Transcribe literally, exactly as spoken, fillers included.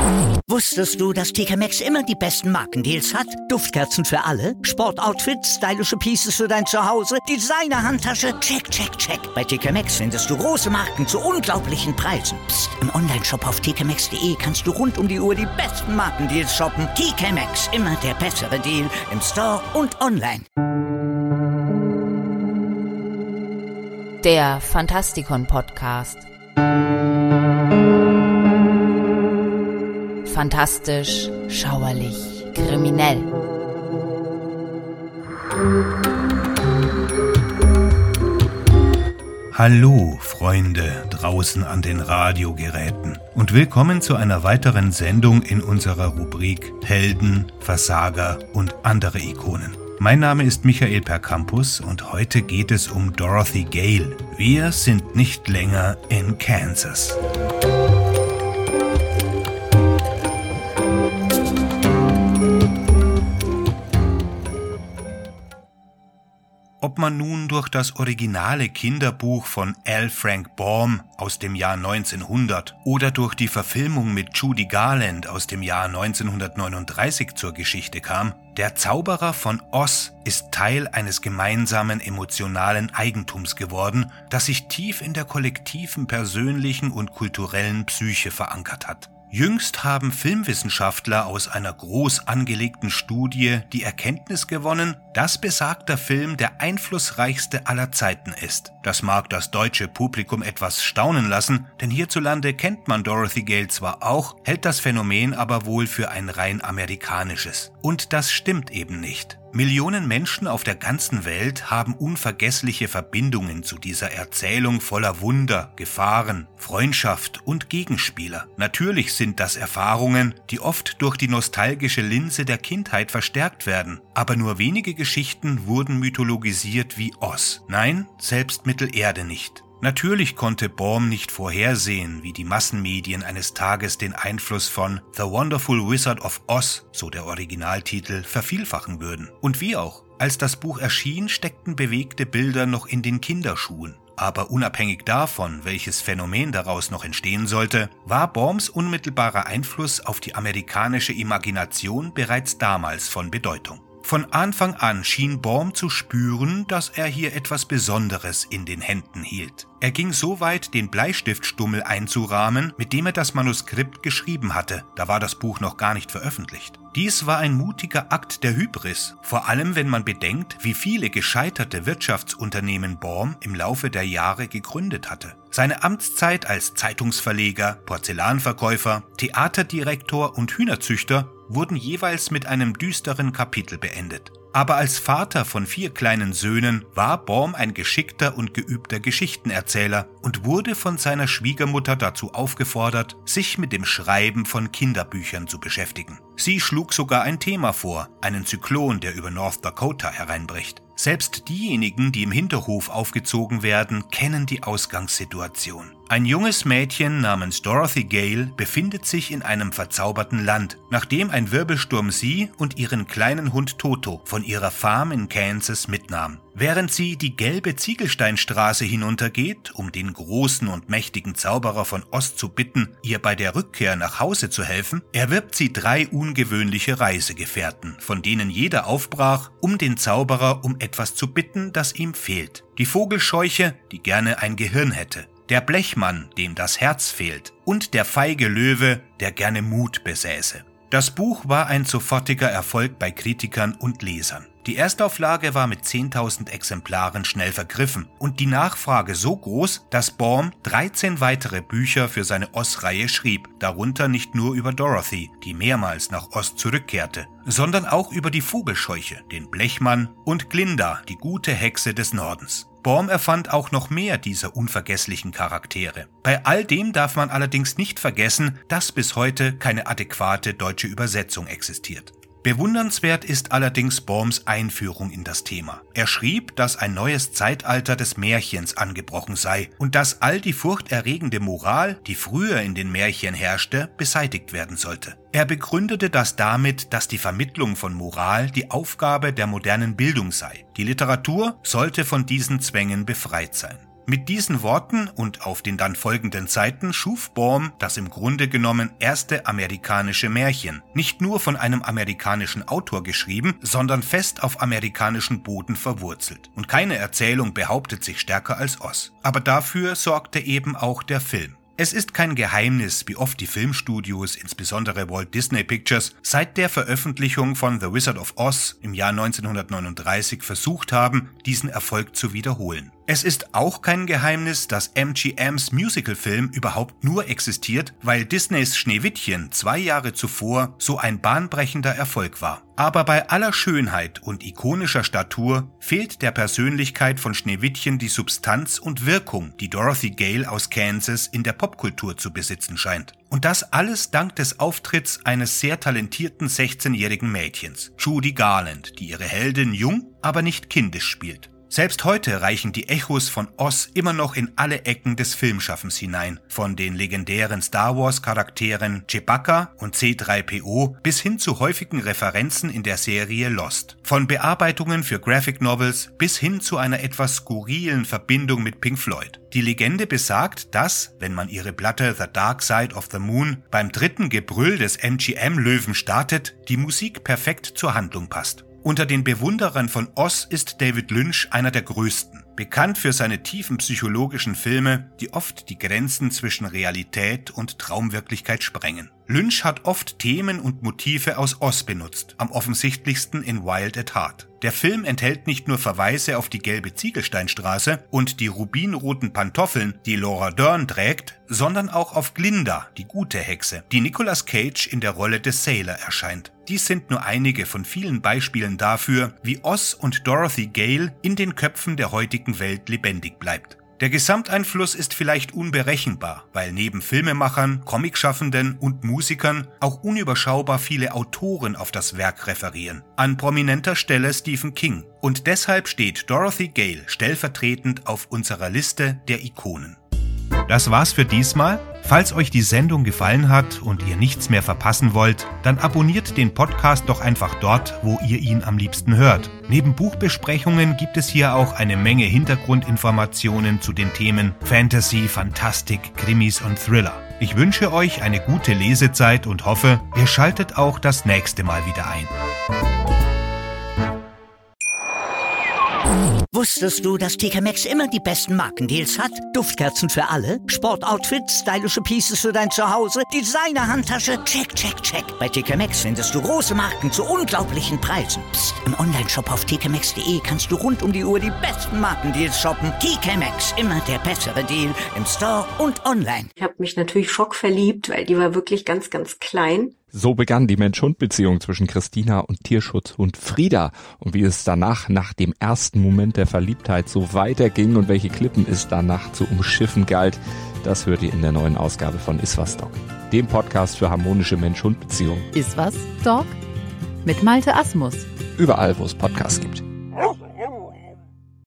Wusstest du, dass T K Maxx immer die besten Markendeals hat? Duftkerzen für alle, Sportoutfits, stylische Pieces für dein Zuhause, Designer-Handtasche, check, check, check. Bei T K Maxx findest du große Marken zu unglaublichen Preisen. Psst. Im Onlineshop auf t k maxx punkt d e kannst du rund um die Uhr die besten Markendeals shoppen. T K Maxx, immer der bessere Deal im Store und online. Der Fantastikon-Podcast. Fantastisch, schauerlich, kriminell. Hallo, Freunde draußen an den Radiogeräten und willkommen zu einer weiteren Sendung in unserer Rubrik Helden, Versager und andere Ikonen. Mein Name ist Michael Percampus und heute geht es um Dorothy Gale. Wir sind nicht länger in Kansas. Ob man nun durch das originale Kinderbuch von L. Frank Baum aus dem Jahr neunzehnhundert oder durch die Verfilmung mit Judy Garland aus dem Jahr neunzehnhundertneununddreißig zur Geschichte kam, der Zauberer von Oz ist Teil eines gemeinsamen emotionalen Eigentums geworden, das sich tief in der kollektiven, persönlichen und kulturellen Psyche verankert hat. Jüngst haben Filmwissenschaftler aus einer groß angelegten Studie die Erkenntnis gewonnen, dass besagter Film der einflussreichste aller Zeiten ist. Das mag das deutsche Publikum etwas staunen lassen, denn hierzulande kennt man Dorothy Gale zwar auch, hält das Phänomen aber wohl für ein rein amerikanisches. Und das stimmt eben nicht. Millionen Menschen auf der ganzen Welt haben unvergessliche Verbindungen zu dieser Erzählung voller Wunder, Gefahren, Freundschaft und Gegenspieler. Natürlich sind das Erfahrungen, die oft durch die nostalgische Linse der Kindheit verstärkt werden. Aber nur wenige Geschichten wurden mythologisiert wie Oz. Nein, selbst Mittelerde nicht. Natürlich konnte Baum nicht vorhersehen, wie die Massenmedien eines Tages den Einfluss von The Wonderful Wizard of Oz, so der Originaltitel, vervielfachen würden. Und wie auch, als das Buch erschien, steckten bewegte Bilder noch in den Kinderschuhen. Aber unabhängig davon, welches Phänomen daraus noch entstehen sollte, war Baums unmittelbarer Einfluss auf die amerikanische Imagination bereits damals von Bedeutung. Von Anfang an schien Baum zu spüren, dass er hier etwas Besonderes in den Händen hielt. Er ging so weit, den Bleistiftstummel einzurahmen, mit dem er das Manuskript geschrieben hatte. Da war das Buch noch gar nicht veröffentlicht. Dies war ein mutiger Akt der Hybris, vor allem wenn man bedenkt, wie viele gescheiterte Wirtschaftsunternehmen Baum im Laufe der Jahre gegründet hatte. Seine Amtszeit als Zeitungsverleger, Porzellanverkäufer, Theaterdirektor und Hühnerzüchter wurden jeweils mit einem düsteren Kapitel beendet. Aber als Vater von vier kleinen Söhnen war Baum ein geschickter und geübter Geschichtenerzähler und wurde von seiner Schwiegermutter dazu aufgefordert, sich mit dem Schreiben von Kinderbüchern zu beschäftigen. Sie schlug sogar ein Thema vor, einen Zyklon, der über North Dakota hereinbricht. Selbst diejenigen, die im Hinterhof aufgezogen werden, kennen die Ausgangssituation. Ein junges Mädchen namens Dorothy Gale befindet sich in einem verzauberten Land, nachdem ein Wirbelsturm sie und ihren kleinen Hund Toto von ihrer Farm in Kansas mitnahm. Während sie die gelbe Ziegelsteinstraße hinuntergeht, um den großen und mächtigen Zauberer von Oz zu bitten, ihr bei der Rückkehr nach Hause zu helfen, erwirbt sie drei ungewöhnliche Reisegefährten, von denen jeder aufbrach, um den Zauberer um etwas zu bitten, das ihm fehlt. Die Vogelscheuche, die gerne ein Gehirn hätte, der Blechmann, dem das Herz fehlt, und der feige Löwe, der gerne Mut besäße. Das Buch war ein sofortiger Erfolg bei Kritikern und Lesern. Die Erstauflage war mit zehntausend Exemplaren schnell vergriffen und die Nachfrage so groß, dass Baum dreizehn weitere Bücher für seine Oz-Reihe schrieb, darunter nicht nur über Dorothy, die mehrmals nach Oz zurückkehrte, sondern auch über die Vogelscheuche, den Blechmann und Glinda, die gute Hexe des Nordens. Baum erfand auch noch mehr dieser unvergesslichen Charaktere. Bei all dem darf man allerdings nicht vergessen, dass bis heute keine adäquate deutsche Übersetzung existiert. Bewundernswert ist allerdings Baums Einführung in das Thema. Er schrieb, dass ein neues Zeitalter des Märchens angebrochen sei und dass all die furchterregende Moral, die früher in den Märchen herrschte, beseitigt werden sollte. Er begründete das damit, dass die Vermittlung von Moral die Aufgabe der modernen Bildung sei. Die Literatur sollte von diesen Zwängen befreit sein. Mit diesen Worten und auf den dann folgenden Seiten schuf Baum das im Grunde genommen erste amerikanische Märchen, nicht nur von einem amerikanischen Autor geschrieben, sondern fest auf amerikanischen Boden verwurzelt. Und keine Erzählung behauptet sich stärker als Oz. Aber dafür sorgte eben auch der Film. Es ist kein Geheimnis, wie oft die Filmstudios, insbesondere Walt Disney Pictures, seit der Veröffentlichung von The Wizard of Oz im Jahr neunzehnhundertneununddreißig versucht haben, diesen Erfolg zu wiederholen. Es ist auch kein Geheimnis, dass M G M's Musicalfilm überhaupt nur existiert, weil Disneys Schneewittchen zwei Jahre zuvor so ein bahnbrechender Erfolg war. Aber bei aller Schönheit und ikonischer Statur fehlt der Persönlichkeit von Schneewittchen die Substanz und Wirkung, die Dorothy Gale aus Kansas in der Popkultur zu besitzen scheint. Und das alles dank des Auftritts eines sehr talentierten sechzehnjährigen Mädchens, Judy Garland, die ihre Heldin jung, aber nicht kindisch spielt. Selbst heute reichen die Echos von Oz immer noch in alle Ecken des Filmschaffens hinein, von den legendären Star-Wars-Charakteren Chewbacca und C drei P O bis hin zu häufigen Referenzen in der Serie Lost, von Bearbeitungen für Graphic Novels bis hin zu einer etwas skurrilen Verbindung mit Pink Floyd. Die Legende besagt, dass, wenn man ihre Platte The Dark Side of the Moon beim dritten Gebrüll des M G M-Löwen startet, die Musik perfekt zur Handlung passt. Unter den Bewunderern von Oz ist David Lynch einer der größten, bekannt für seine tiefen psychologischen Filme, die oft die Grenzen zwischen Realität und Traumwirklichkeit sprengen. Lynch hat oft Themen und Motive aus Oz benutzt, am offensichtlichsten in Wild at Heart. Der Film enthält nicht nur Verweise auf die gelbe Ziegelsteinstraße und die rubinroten Pantoffeln, die Laura Dern trägt, sondern auch auf Glinda, die gute Hexe, die Nicolas Cage in der Rolle des Sailor erscheint. Dies sind nur einige von vielen Beispielen dafür, wie Oz und Dorothy Gale in den Köpfen der heutigen Welt lebendig bleibt. Der Gesamteinfluss ist vielleicht unberechenbar, weil neben Filmemachern, Comicschaffenden und Musikern auch unüberschaubar viele Autoren auf das Werk referieren. An prominenter Stelle Stephen King. Und deshalb steht Dorothy Gale stellvertretend auf unserer Liste der Ikonen. Das war's für diesmal. Falls euch die Sendung gefallen hat und ihr nichts mehr verpassen wollt, dann abonniert den Podcast doch einfach dort, wo ihr ihn am liebsten hört. Neben Buchbesprechungen gibt es hier auch eine Menge Hintergrundinformationen zu den Themen Fantasy, Fantastik, Krimis und Thriller. Ich wünsche euch eine gute Lesezeit und hoffe, ihr schaltet auch das nächste Mal wieder ein. Wusstest du, dass T K Maxx immer die besten Markendeals hat? Duftkerzen für alle, Sportoutfits, stylische Pieces für dein Zuhause, Designer-Handtasche, check, check, check. Bei T K Maxx findest du große Marken zu unglaublichen Preisen. Psst. Im Onlineshop auf t k maxx punkt de kannst du rund um die Uhr die besten Markendeals shoppen. T K Maxx, immer der bessere Deal im Store und online. Ich habe mich natürlich schockverliebt, weil die war wirklich ganz, ganz klein. So begann die Mensch-Hund-Beziehung zwischen Christina und Tierschutzhund Frieda. Und wie es danach, nach dem ersten Moment der Verliebtheit, so weiterging und welche Klippen es danach zu umschiffen galt, das hört ihr in der neuen Ausgabe von Iswas Dog, dem Podcast für harmonische Mensch-Hund-Beziehungen. Iswas Dog? Mit Malte Asmus. Überall, wo es Podcasts gibt.